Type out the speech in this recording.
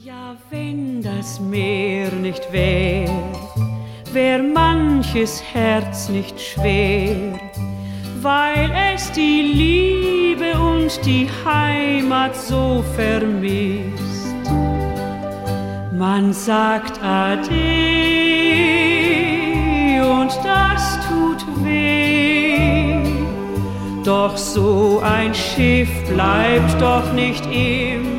Ja, wenn das Meer nicht wär, wär manches Herz nicht schwer, weil es die Liebe und die Heimat so vermisst. Man sagt Ade und das tut weh, doch so ein Schiff bleibt doch nicht immer